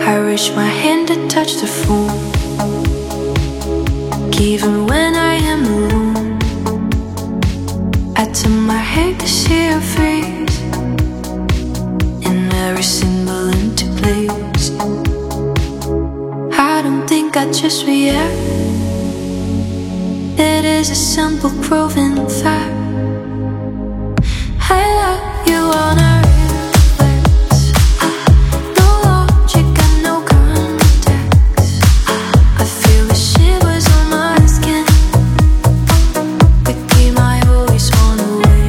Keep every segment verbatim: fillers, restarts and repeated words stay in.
I reach my hand to touch the phone, even when I am alone. I turn my head to see your face in every symbol into place. I don't think I just react. It is a simple proven fact. I love you on a reflex. No logic and no context. I feel the shivers on my skin. The game I always want to win.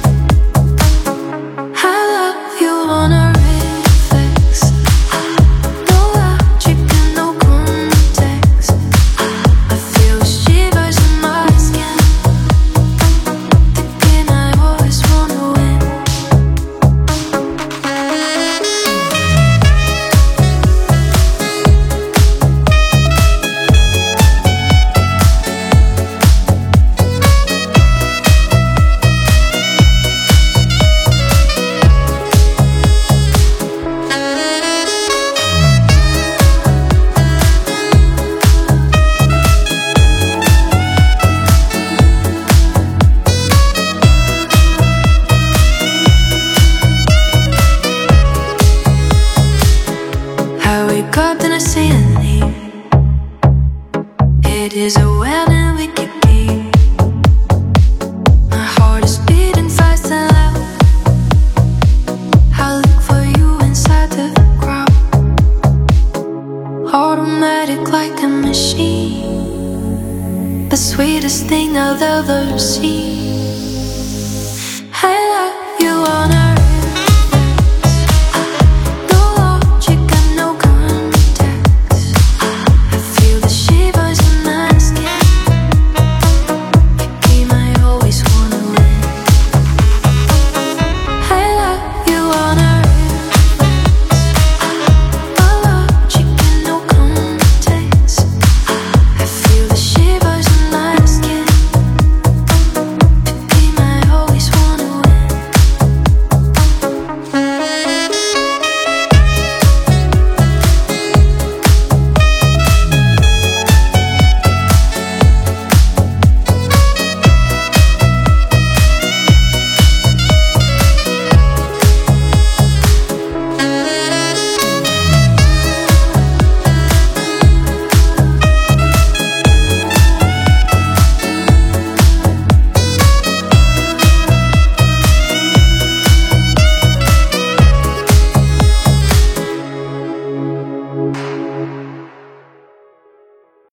I love you on a reflex. No logic and no context. I feel the shivers on my skin. The game I always want to win. I wake up and I see a name. It is a well and wicked game. My heart is beating fast and loud. I look for you inside the crowd. Automatic like a machine. The sweetest thing I've ever seen. I love you on a